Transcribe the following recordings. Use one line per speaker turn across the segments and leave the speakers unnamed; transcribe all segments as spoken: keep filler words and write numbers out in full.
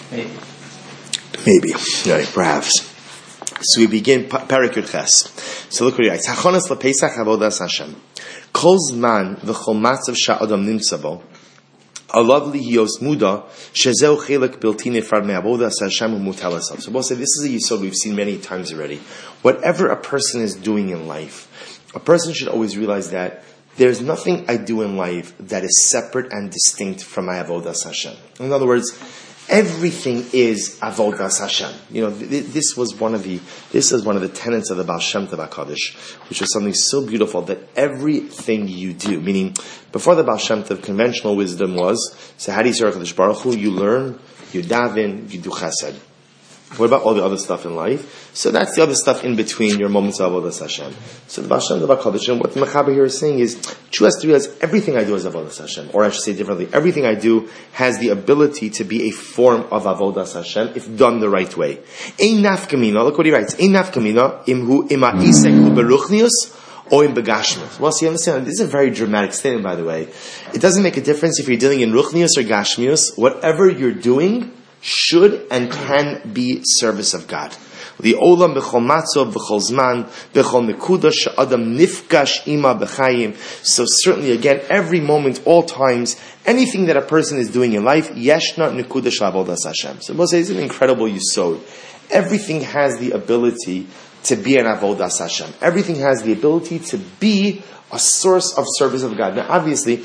Maybe.
Maybe. Right, perhaps. So we begin Perek Yud Ches. So look what he writes. Hachonas lePesach avodas Hashem. Kol zman v'chol matzav sha'adam nimtza bo. Alav lihiyos muda shezeu chelek bilti nefrad me'avodas Hashem u'mutal asav. So we'll say this is a yisod we've seen many times already. Whatever a person is doing in life, a person should always realize that there's nothing I do in life that is separate and distinct from my avodas Hashem. In other words, everything is avodas Hashem. You know, th- this was one of the this is one of the tenets of the Baal Shem Tov HaKadosh, which was something so beautiful that everything you do, meaning before the Baal Shem Tov, conventional wisdom was, so how do you serve HaKadosh Baruch Hu? You learn, you daven, you do chesed. What about all the other stuff in life? So that's the other stuff in between your moments of avodas Hashem. So the Baal Shem Tov HaKadosh, and what the Mechaber here is saying is, Jew has to realize everything I do is avodas Hashem. Or I should say differently, everything I do has the ability to be a form of avodas Hashem if done the right way. Ein nafkamina, look what he writes, Ein nafkamina, imhu ima isek hu beruchnius, or in begashmius. Well, see, you understand, this is a very dramatic statement, by the way. It doesn't make a difference if you're dealing in ruchnius or gashmius. Whatever you're doing should and can be service of God. The olam b'chol matzov b'chol zman b'chol nekuda she'adam nifgash ima b'chayim. So certainly, again, every moment, all times, anything that a person is doing in life, yeshna nekuda she'avodas Hashem. So Moshe is an incredible yisod. Everything has the ability to be an avodas Hashem. Everything has the ability to be a source of service of God. Now, obviously,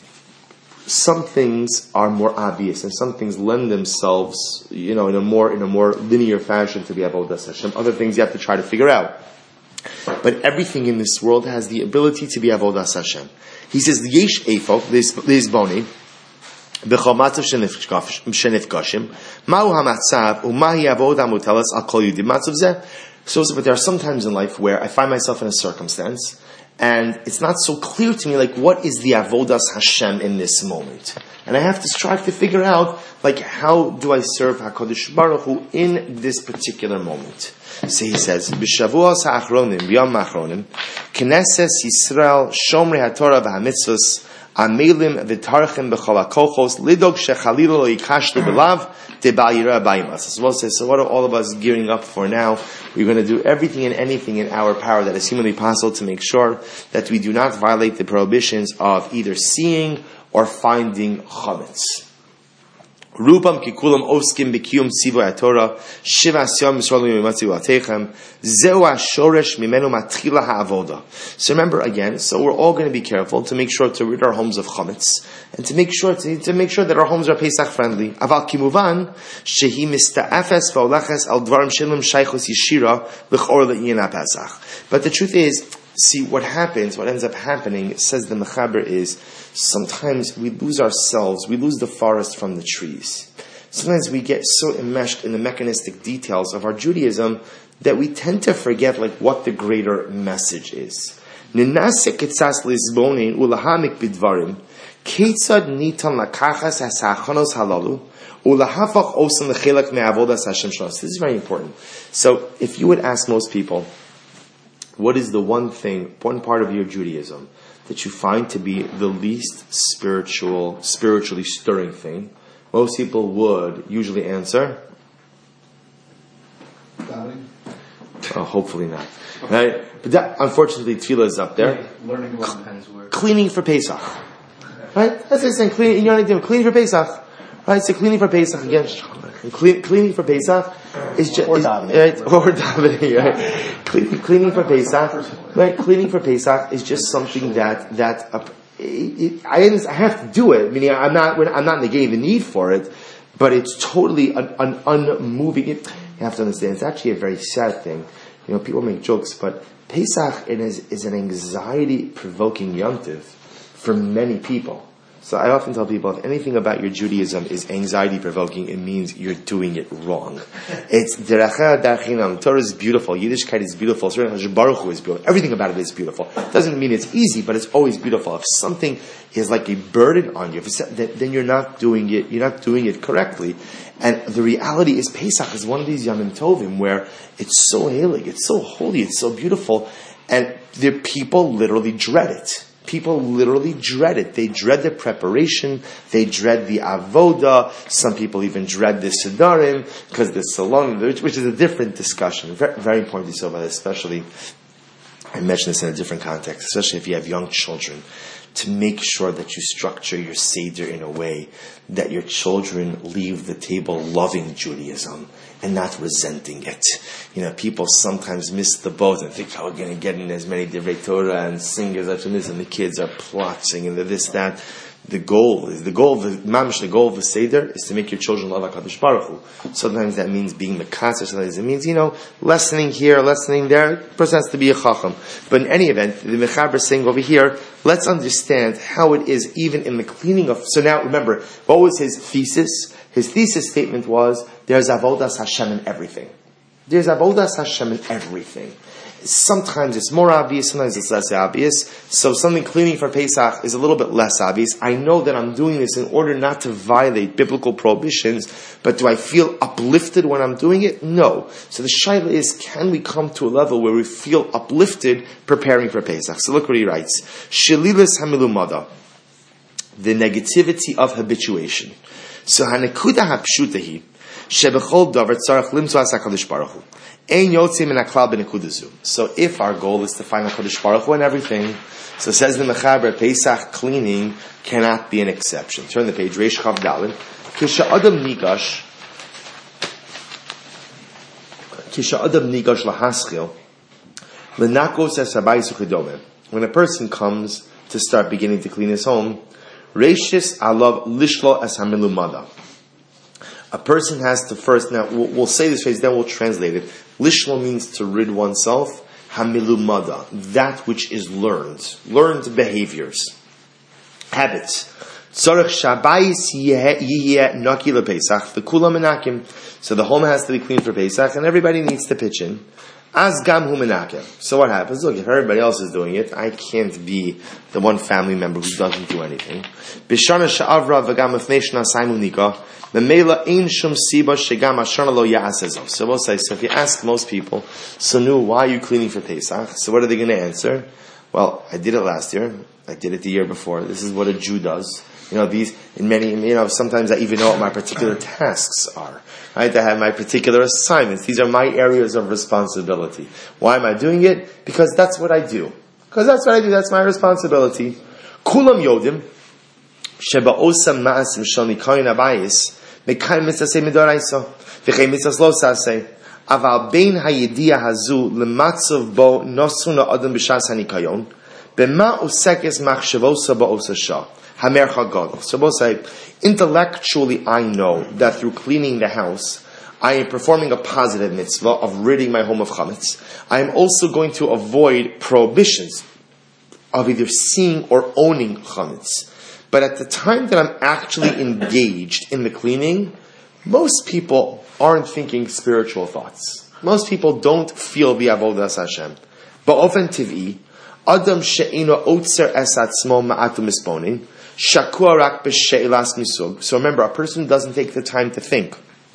some things are more obvious, and some things lend themselves, you know, in a more in a more linear fashion to be avodas Hashem. Other things you have to try to figure out. But everything in this world has the ability to be avodas Hashem. He says, "Yesh eifo leizboni b'chol matzav shenifkashim ma'u hamatzav u'mahi avoda mutelas al kol yudim matzav zeh." So, but there are some times in life where I find myself in a circumstance, and it's not so clear to me, like, what is the avodas Hashem in this moment? And I have to strive to figure out, like, how do I serve HaKadosh Baruch Hu in this particular moment? So he says, B'shavuos ha'achronim, b'yom ha'achronim, Knesses Yisrael, Shomrei HaTorah v'hamitzvos, Amelim v'tarchim b'chol ha'kochos, Lidog shechalilo lo yikashli b'lav, Tebal yirah b'ayim. So what says, so what are all of us gearing up for now? We're going to do everything and anything in our power that is humanly possible to make sure that we do not violate the prohibitions of either seeing or finding chametz. Rubam kikulam oskim b'kiyum sivoy haTorah shivas yom yisraelim yimatzu atechem zeu hashoresh mimenu matchila ha'avoda. So remember again, so we're all going to be careful to make sure to rid our homes of chametz and to make sure to, to make sure that our homes are Pesach friendly. Aval kimuvan shehi mista'afes v'olaches al dvarim shelim shaychos yishira l'chor le'yin Pesach. But the truth is, see, what happens, what ends up happening, says the Mechaber, is sometimes we lose ourselves, we lose the forest from the trees. Sometimes we get so enmeshed in the mechanistic details of our Judaism that we tend to forget, like, what the greater message is. Ninase ketzas lisbonin ulahamik bidvarim ketzad nitan lakachas hasachanos halalu ulahafach osan lechelak me'avodas Hashem shlos. This is very important. So, if you would ask most people, what is the one thing, one part of your Judaism that you find to be the least spiritual, spiritually stirring thing? Most people would usually answer, oh, hopefully not. Right? But that, unfortunately, tefillah is up there.
Learning about Pen's word.
Cleaning for Pesach. Right? That's what it's saying. Cleaning, you know what I'm cleaning for Pesach. Right? So cleaning for Pesach again. Clean, cleaning for Pesach is just
or davening,
right? Or davening, right? Cleaning, cleaning for Pesach, right? Cleaning for Pesach is just something that that uh, it, I I have to do it. Meaning, I'm not I'm not negating the need for it, but it's totally an, an unmoving. It, you have to understand, it's actually a very sad thing. You know, people make jokes, but Pesach is is an anxiety provoking yontiv for many people. So I often tell people, if anything about your Judaism is anxiety-provoking, it means you're doing it wrong. It's deracha darchinam. Torah is beautiful. Yiddishkeit is beautiful. Hashem Baruch Hu is beautiful. Everything about it is beautiful. Doesn't mean it's easy, but it's always beautiful. If something is like a burden on you, if it's, then you're not doing it. You're not doing it correctly. And the reality is, Pesach is one of these Yamim Tovim where it's so heilig, it's so holy, it's so beautiful, and the people literally dread it. People literally dread it. They dread the preparation. They dread the avoda. Some people even dread the sedarim because the salon, which, which is a different discussion. Very, very important to say about it, especially, I mentioned this in a different context, especially if you have young children, to make sure that you structure your Seder in a way that your children leave the table loving Judaism and not resenting it. You know, people sometimes miss the boat and think, oh, we're going to get in as many Divrei Torah and sing as much and this, and the kids are plotting and this, that. The goal is the goal of the mamish. The goal of the seder is to make your children love Hakadosh Baruch Hu. Sometimes that means being mekatzer. Sometimes it means, you know, lessening here, lessening there. The person has to be a chacham. But in any event, the mechaber is saying over here, let's understand how it is even in the cleaning of. So now remember, what was his thesis? His thesis statement was there's avodas Hashem in everything. There's avodas Hashem in everything. Sometimes it's more obvious, sometimes it's less obvious. So something cleaning for Pesach is a little bit less obvious. I know that I'm doing this in order not to violate biblical prohibitions, but do I feel uplifted when I'm doing it? No. So the shaila is, can we come to a level where we feel uplifted preparing for Pesach? So look what he writes. Shelilis hamilumada, the negativity of habituation. So hanekuda hapshutahi, shebechol davar tzarach limtzu as HaKadosh Baruch Hu. So if our goal is to find HaKadosh Baruch Hu and everything, so says the Mechaber, Pesach cleaning cannot be an exception. Turn the page, Reish Chav Daled. Kisha Adam Nigash, Kisha Adam Nigash lahaschil, lenakos es habayis uchidome. When a person comes to start beginning to clean his home, Reishis alav lishlo es hamilumada. A person has to first, now we'll, we'll say this phrase, then we'll translate it. Lishlo means to rid oneself. Hamilumada, that which is learned. Learned behaviors. Habits. Tzarech shabayis yiyeh naki lePesach, v'kulam menakim. So the home has to be clean for Pesach, and everybody needs to pitch in. As gam hu menakim. So what happens? Look, if everybody else is doing it, I can't be the one family member who doesn't do anything. B'shana sha'avra v'gam afnei shna saimu nikah. So we'll say, so if you ask most people, so nu, why are you cleaning for Pesach? So what are they going to answer? Well, I did it last year. I did it the year before. This is what a Jew does. You know, these, in many, you know, sometimes I even know what my particular tasks are. Right? I have my particular assignments. These are my areas of responsibility. Why am I doing it? Because that's what I do. Because that's what I do. That's my responsibility. Kulam yodim. Sheba osam ma'asim shal nikayin abayis mekayim mitzvah say midoraisa v'chei mitzvah lo saseh aval bein hayidiya hazu lematzav bo nosuna adam b'shas hanikayon b'ma usekes machshavosa ba'osasha hamer chagadol. So we'll say, intellectually I know that through cleaning the house I am performing a positive mitzvah of ridding my home of chametz. I am also going to avoid prohibitions of either seeing or owning chametz. But at the time that I'm actually engaged in the cleaning, most people aren't thinking spiritual thoughts. Most people don't feel the avodas Hashem. Ba'ofen tiv'i, adam she'ino otzer es atzmo ma'atu misponin, shakua rak b'she'ilas misug. So remember, a person who doesn't take the time to think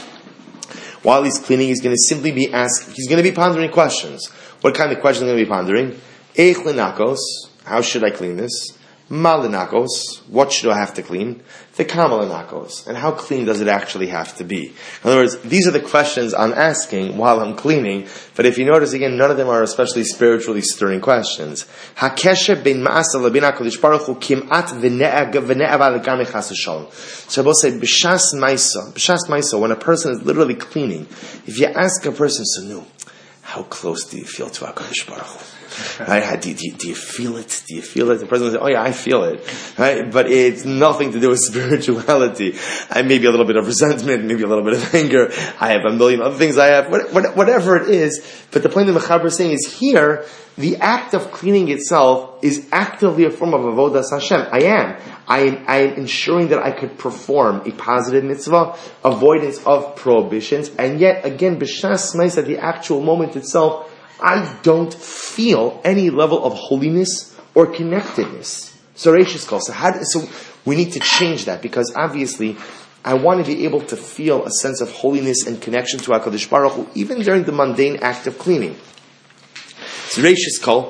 while he's cleaning, he's going to simply be asking, he's going to be pondering questions. What kind of questions are going to be pondering? Eich lenakos, how should I clean this? Malinakos, what should I have to clean? The kamalinakos, and how clean does it actually have to be? In other words, these are the questions I'm asking while I'm cleaning, but if you notice again, none of them are especially spiritually stirring questions. Hakesher bin ma'asa l'bin HaKadosh Baruch Hu kim'at v'ne'ava l'gam echas v'shalom. So I will say, b'shas maisa, b'shas maisa, when a person is literally cleaning, if you ask a person, so no, how close do you feel to HaKadosh Baruch Hu? Right? Do, do, do you feel it? Do you feel it? The person will say, oh yeah, I feel it. Right? But it's nothing to do with spirituality. And maybe a little bit of resentment, maybe a little bit of anger. I have a million other things I have, whatever it is. But the point that Mechaber is saying is here, the act of cleaning itself is actively a form of avodas Hashem. I am. I am, I am ensuring that I could perform a positive mitzvah, avoidance of prohibitions, and yet, again, b'shas ma'is, at the actual moment itself, I don't feel any level of holiness or connectedness. So Reishis calls. So, how, so we need to change that, because obviously I want to be able to feel a sense of holiness and connection to HaKadosh Baruch Hu even during the mundane act of cleaning. So Reishis call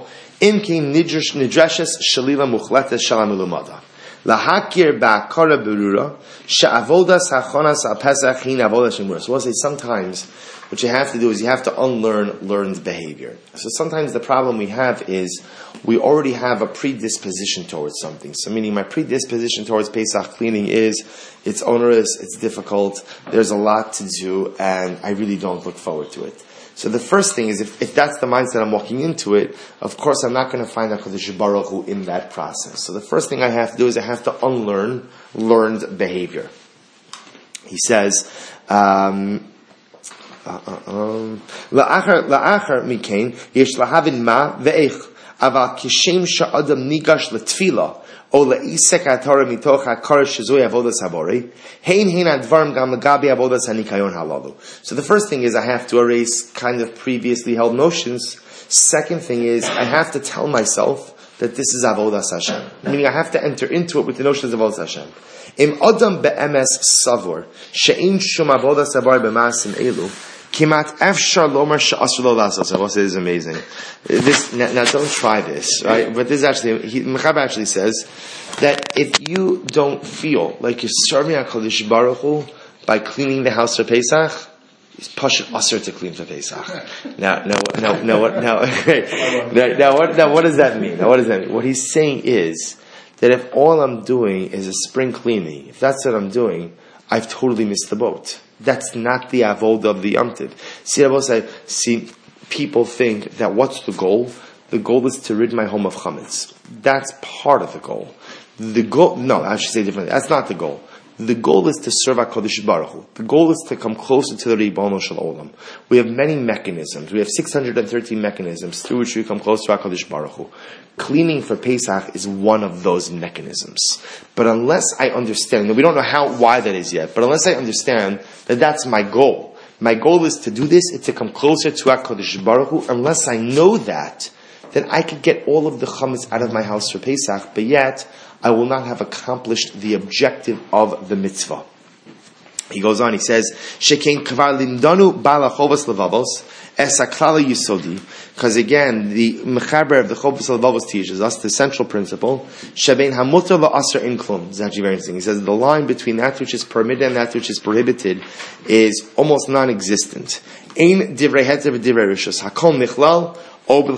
Imkein nidreshes shalila muchletes shalam ilumada. Lahakir ba'akara berura she'avodas hachonas ha'pesach hin avodas shemura. So we'll say sometimes what you have to do is you have to unlearn learned behavior. So sometimes the problem we have is we already have a predisposition towards something. So meaning my predisposition towards Pesach cleaning is it's onerous, it's difficult, there's a lot to do, and I really don't look forward to it. So the first thing is, if, if that's the mindset I'm walking into it, of course I'm not going to find HaKadosh Baruch Hu in that process. So the first thing I have to do is I have to unlearn learned behavior. He says, um, la'achar mikein yesh lahavin ma ve'ech aval kishem sha'adam nigash letfila o la'isek atara mitoch ha'kar shezoi avodas habori hein hein advarim gam lagabi avodas hanikayon halalu. So the first thing is I have to erase kind of previously held notions. Second thing is I have to tell myself that this is avodas Hashem, meaning I have to enter into it with the notions of avodas Hashem. Im adam be'emes savor she'in shum avodas habori b'masim elu Kimat efshar lomer she'asur lo lasos. This is amazing. This now, now, don't try this, right? But this actually, he, Mechaber actually says that if you don't feel like you're serving HaKadosh Baruch Hu by cleaning the house for Pesach, it's pashut asur to clean for Pesach. Now, now, now, now, what? Now, now, now, what? Now, what does that mean? Now, what does that mean? What he's saying is that if all I'm doing is a spring cleaning, if that's what I'm doing, I've totally missed the boat. That's not the avodah of the Yom Tov. See, I will say, see, people think that what's the goal? The goal is to rid my home of chametz. That's part of the goal. The goal, no, I should say differently. That's not the goal. The goal is to serve HaKadosh Baruch Hu. The goal is to come closer to the Ribono Shel Olam. We have many mechanisms. We have six hundred thirteen mechanisms through which we come close to HaKadosh Baruch Hu. Cleaning for Pesach is one of those mechanisms. But unless I understand, and we don't know how, why that is yet, but unless I understand that that's my goal, my goal is to do this, it's to come closer to HaKadosh Baruch Hu. Unless I know that, then I could get all of the chametz out of my house for Pesach, but yet I will not have accomplished the objective of the mitzvah. He goes on, he says, Shekein kvar limdanu bala chovas levavos es haklala yisodi, because again, the mechaber of the chovas levavos teaches us the central principle, shebein hamutar la'aser in klum. This is actually very interesting. He says the line between that which is permitted and that which is prohibited is almost non-existent. Ein divrei heter v'divrei rishus, hakol nichlal, so we've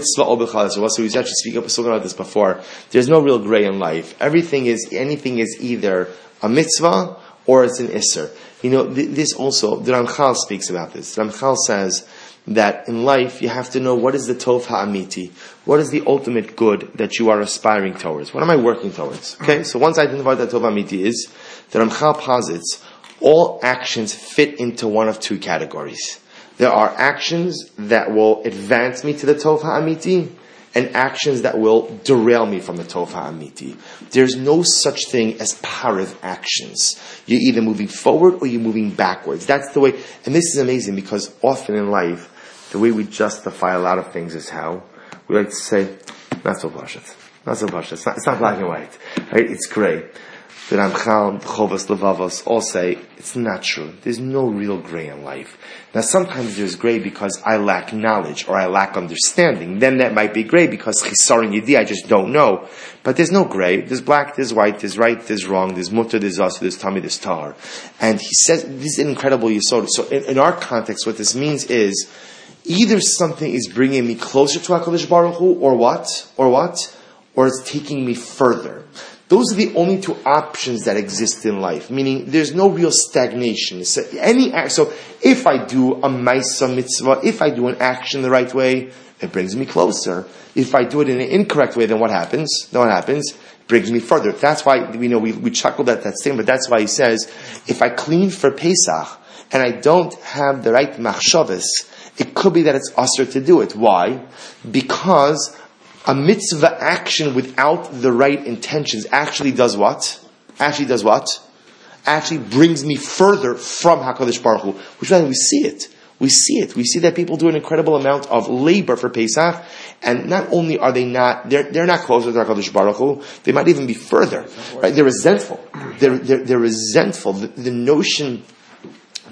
actually spoken about this before. There's no real gray in life. Everything is, anything is either a mitzvah or it's an isser. You know, th- this also, the Ramchal speaks about this. The Ramchal says that in life you have to know what is the tov ha'amiti. What is the ultimate good that you are aspiring towards? What am I working towards? Okay, so once I identify what that tov ha'amiti is, the Ramchal posits all actions fit into one of two categories. There are actions that will advance me to the Tov HaAmiti and actions that will derail me from the Tov HaAmiti. There's no such thing as pariv actions. You're either moving forward or you're moving backwards. That's the way, and this is amazing because often in life, the way we justify a lot of things is how we like to say, not so pashut, not so pashut. It's not, it's not black and white, right? It's gray. The Ramchal, the Chovas Levavos all say it's not true. There's no real gray in life. Now sometimes there's gray because I lack knowledge or I lack understanding. Then that might be gray because Chisar and Yedi, I just don't know. But there's no gray. There's black, there's white, there's right, there's wrong, there's mutter, there's us, there's tummy, there's tar. And he says, this is an incredible yisod. So in, in our context, what this means is either something is bringing me closer to HaKadosh Baruch Hu or what? Or what? Or it's taking me further. Those are the only two options that exist in life. Meaning, there's no real stagnation. So, any act, so if I do a ma'isa mitzvah, if I do an action the right way, it brings me closer. If I do it in an incorrect way, then what happens? Then what happens? It brings me further. That's why we know we, we chuckled at that statement. But that's why he says, if I clean for Pesach and I don't have the right machshavas, it could be that it's usher to do it. Why? Because a mitzvah action without the right intentions actually does what? Actually does what? Actually brings me further from HaKadosh Baruch Hu. Which means we see it. We see it. We see that people do an incredible amount of labor for Pesach, and not only are they not, they're, they're not closer to HaKadosh Baruch Hu, they might even be further. Right? They're resentful. They're, they're, they're resentful. The, the notion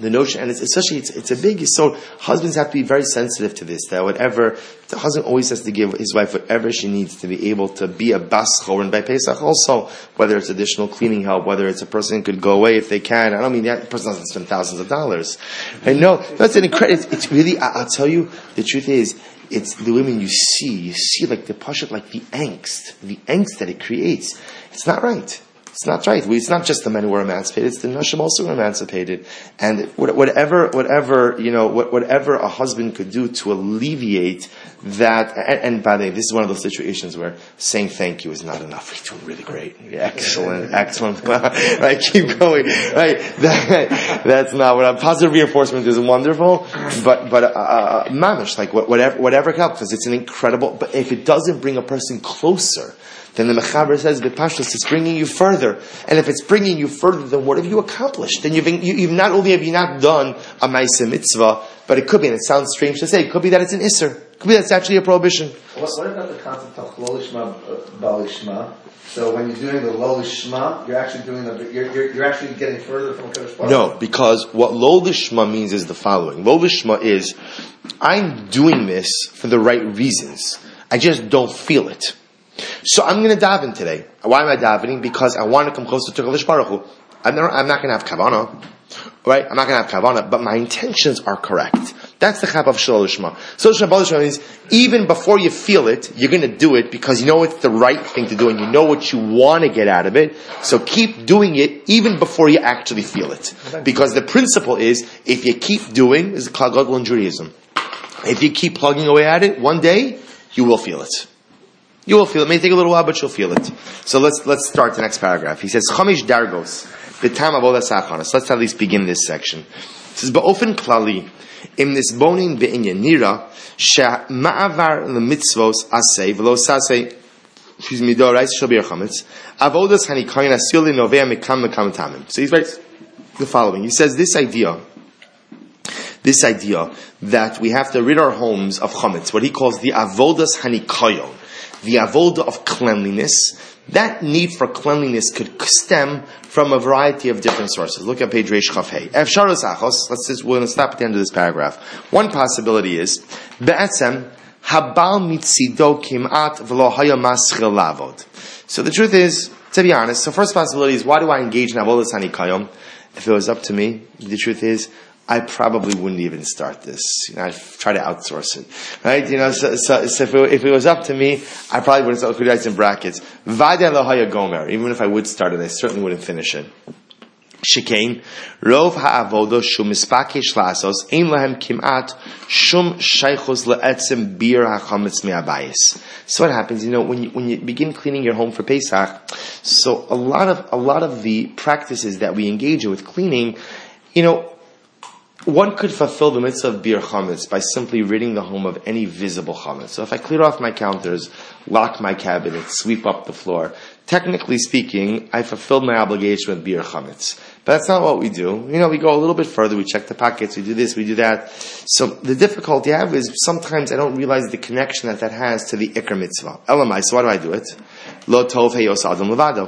The notion, and it's especially, it's, it's a big, so husbands have to be very sensitive to this, that whatever, the husband always has to give his wife whatever she needs to be able to be a bas chorin by Pesach also, whether it's additional cleaning help, whether it's a person who could go away if they can. I don't mean that person doesn't spend thousands of dollars. I know, that's an incredible, it's, it's really, I, I'll tell you, the truth is, it's the women you see, you see like the pashat, like the angst, the angst that it creates. It's not right. It's not right. We, it's not just the men who are emancipated; it's the nashim also who are emancipated. And whatever, whatever you know, whatever a husband could do to alleviate that. And, and by the way, this is one of those situations where saying thank you is not enough. You're doing really great, You're excellent, excellent. Right, keep going. Right, that, that's not what. I'm, positive reinforcement is wonderful, but but uh, mamish, like whatever, whatever helps, because it's an incredible. But if it doesn't bring a person closer, then the Mechaber says, B'pashtus, it's bringing you further. And if it's bringing you further, then what have you accomplished? Then you've, you, you've not only have you not done a Maaseh Mitzvah, but it could be, and it sounds strange to say, it could be that it's an Isser. It could be that it's actually a prohibition.
What, what about the concept of Lo Lishma, Bal Lishma? So when you're doing the Lo Lishma, you're actually doing the, you're, you're, you're actually getting further from Kodesh Baruch.
No, because what Lo Lishma means is the following. Lo Lishma is, I'm doing this for the right reasons. I just don't feel it. So I'm going to daven today. Why am I davening? Because I want to come closer to Kodesh Baruch Hu. I'm not, I'm not going to have kavanah, right? I'm not going to have kavanah, but my intentions are correct. That's the chap of Shelo Lishma. So Shelo Lishma means even before you feel it, you're going to do it because you know it's the right thing to do and you know what you want to get out of it. So keep doing it even before you actually feel it. Because the principle is, if you keep doing, this is Klal Gadol in Judaism, if you keep plugging away at it, one day you will feel it. You will feel it. It may take a little while, but you'll feel it. So let's let's start the next paragraph. He says, Chamish Dargos, B'tam Avodas Hachanos. Let's at least begin this section. He says, Ba'ofen Klali, Im Nisbonin Be'inyan Nira, She'ma'avar L'mitzvos Asei, V'lo Sasei, excuse me, Dorais Shel Bir Chametz, Avodas Hanikoyin Asil L'Novea Mekam Mekam Tamim. So he writes the following. He says, this idea, this idea that we have to rid our homes of chametz, what he calls the Avodas Hanikoyin, the avoda of cleanliness, that need for cleanliness could stem from a variety of different sources. Look at page Reish Chaf Hei. Efsharos Achos, let's just, we're going to stop at the end of this paragraph. One possibility is, Be'etzem, Habal mitzido kim'at v'lo haya maschil lavod. So the truth is, to be honest, so first possibility is, why do I engage in avodas hanikayom? If it was up to me, the truth is, I probably wouldn't even start this. You know, I'd try to outsource it, right? You know, so, so, so if, it, if it was up to me, I probably wouldn't start. Could write in brackets. Vada lohaya gomer. Even if I would start it, I certainly wouldn't finish it. Shekain rov ha'avodo shum mispakish la'asos ein lahem kim'at shum shaychos le'etzem bir ha'chametz me'abayis. So what happens? You know, when you when you begin cleaning your home for Pesach, so a lot of a lot of the practices that we engage in with cleaning, you know. One could fulfill the mitzvah of bir chametz by simply ridding the home of any visible chametz. So if I clear off my counters, lock my cabinets, sweep up the floor, technically speaking, I fulfilled my obligation with bir chametz. But that's not what we do. You know, we go a little bit further, we check the pockets, we do this, we do that. So the difficulty I have is sometimes I don't realize the connection that that has to the ikar mitzvah. Elamai, so why do I do it? Lo tov heyos adam levado.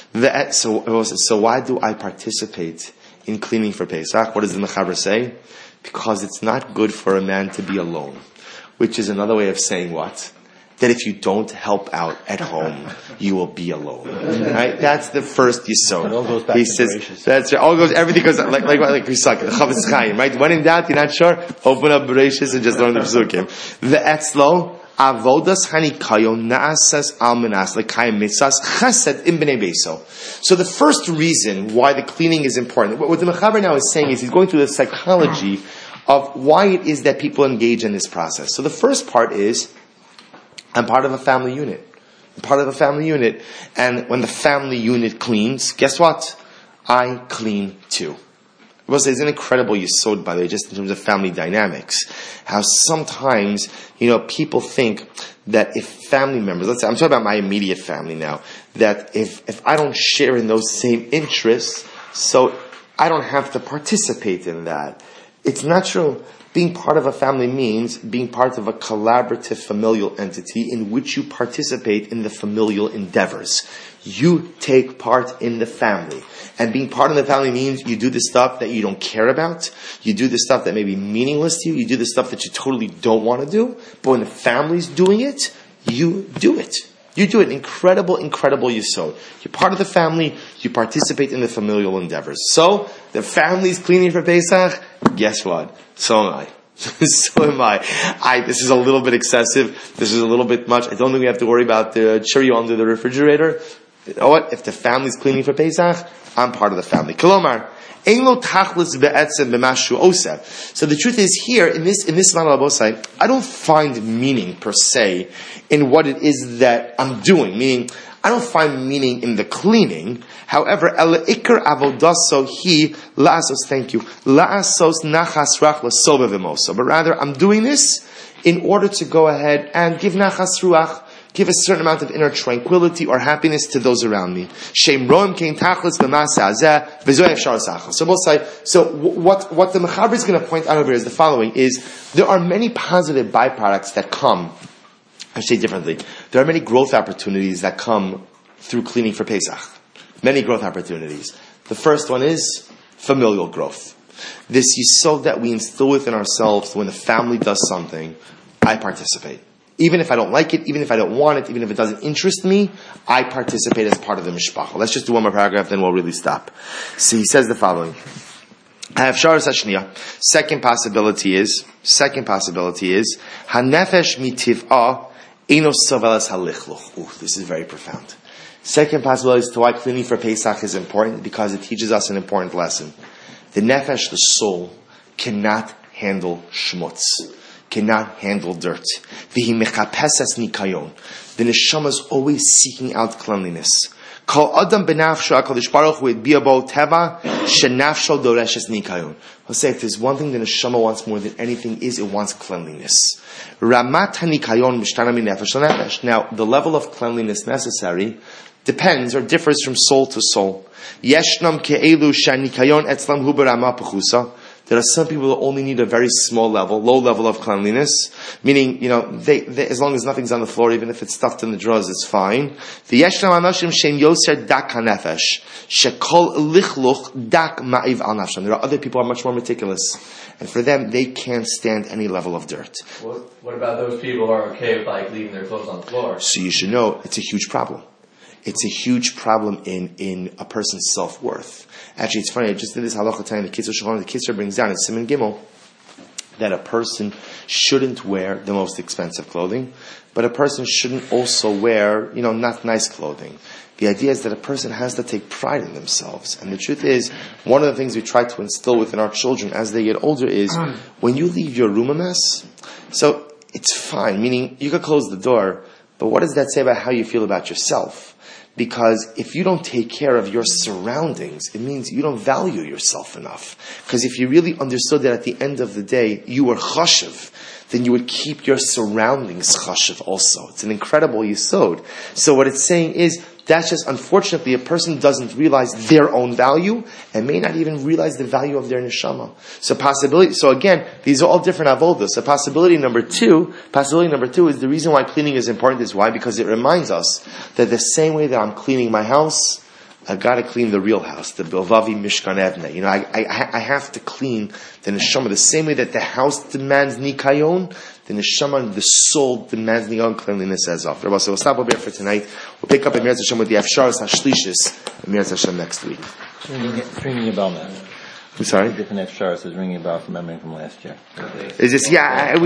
So, so why do I participate in cleaning for Pesach? What does the Mechaber say? Because it's not good for a man to be alone. Which is another way of saying what? That if you don't help out at home, you will be alone. Right? That's the first yisod.
It all goes back
he
to
says,
Bereshis.
that's right. All goes, everything goes, like, like, like we suck, the Chavetz Chaim, right? When in doubt, you're not sure, open up Bereshis and just learn the Pesukim. The Etzlo, Avodas Hanikayon Naasas Almanas Lekayim Mitzvahs Chesed Im Bnei Beiso. So the first reason why the cleaning is important, what the Mechaber now is saying is he's going through the psychology of why it is that people engage in this process. So the first part is, I'm part of a family unit. I'm part of a family unit. And when the family unit cleans, guess what? I clean too. It's an incredible yisod, by the way, just in terms of family dynamics. How sometimes, you know, people think that if family members, let's say, I'm talking about my immediate family now, that if, if I don't share in those same interests, so I don't have to participate in that. It's not true. Being part of a family means being part of a collaborative familial entity in which you participate in the familial endeavors. You take part in the family. And being part of the family means you do the stuff that you don't care about. You do the stuff that may be meaningless to you. You do the stuff that you totally don't want to do. But when the family's doing it, you do it. You do it. Incredible, incredible yesod. You're part of the family. You participate in the familial endeavors. So, the family's cleaning for Pesach. Guess what? So am I. so am I. I. This is a little bit excessive. This is a little bit much. I don't think we have to worry about the Cheerio under the refrigerator. You know what? If the family's cleaning for Pesach, I'm part of the family. Kolomar. So the truth is here, in this, in this Malabosai, I don't find meaning per se in what it is that I'm doing. Meaning, I don't find meaning in the cleaning. However, ikar avodaso hi la'asos, thank you, la'asos nachas rach l'soba v'mosa. But rather, I'm doing this in order to go ahead and give nachas ruach, give a certain amount of inner tranquility or happiness to those around me. Shem roim kein tachlis b'masa hazeh v'zoy efshar l'sachas. So both sides. So what what the Mechaber is going to point out over here is the following: is there are many positive byproducts that come. I say differently. There are many growth opportunities that come through cleaning for Pesach. Many growth opportunities. The first one is familial growth. This yisod that we instill within ourselves when the family does something, I participate. Even if I don't like it, even if I don't want it, even if it doesn't interest me, I participate as part of the mishpacha. Let's just do one more paragraph, then we'll really stop. So he says the following. I have sharas hashniya. Second possibility is, second possibility is, hanefesh mitiv'ah eno sovelas halichluch. Ooh, this is very profound. Second possibility is to why cleaning for Pesach is important, because it teaches us an important lesson. The nefesh, the soul, cannot handle shmutz. Cannot handle dirt. The neshama is always seeking out cleanliness. Kol adam benafsho HaKadosh Baruch Hu etbiabo teva shenafsho doreshes nikayon. I'll say if there's one thing the neshama wants more than anything is it wants cleanliness. Ramat hanikayon mishtana min nefesh lenefesh. Now the level of cleanliness necessary depends or differs from soul to soul. Yeshnam ke'elu shanikayon etzlam hu berama pechusa. There are some people that only need a very small level, low level of cleanliness, meaning, you know, they, they, as long as nothing's on the floor, even if it's stuffed in the drawers, it's fine. The yeshnam anashim shem yoser dak hanefesh, shekol lichluch dak ma'iv al nafsham. There are other people who are much more meticulous, and for them, they can't stand any level of dirt.
What, what about those people who are okay with like leaving their clothes on the floor?
So you should know, it's a huge problem. It's a huge problem in, in a person's self-worth. Actually, it's funny, I just did this halacha time, the Kitzur Shulchan, the Kitzur brings down in Siman Gimel, that a person shouldn't wear the most expensive clothing, but a person shouldn't also wear, you know, not nice clothing. The idea is that a person has to take pride in themselves. And the truth is, one of the things we try to instill within our children as they get older is, when you leave your room a mess, so it's fine, meaning you could close the door, but what does that say about how you feel about yourself? Because if you don't take care of your surroundings, it means you don't value yourself enough. Because if you really understood that at the end of the day, you were chashiv, then you would keep your surroundings chashiv also. It's an incredible yisod. So what it's saying is, that's just, unfortunately, a person doesn't realize their own value and may not even realize the value of their neshama. So possibility, so again, these are all different avodas. So possibility number two, possibility number two is the reason why cleaning is important is why? Because it reminds us that the same way that I'm cleaning my house, I've got to clean the real house, the Bilvavi Mishkan Evne. You know, I, I, I have to clean the neshama the same way that the house demands nikayon, the neshama, the soul demands nikayon cleanliness as of. Rabbi, so we'll stop over here for tonight. We'll pick up Emirat Hashem with the Afsharas Hashlishis, Emirat Hashem next week.
It's ringing, it's ringing a bell now.
I'm sorry?
Different Afsharas is ringing a bell from memory from last year.
Is this, yeah, I,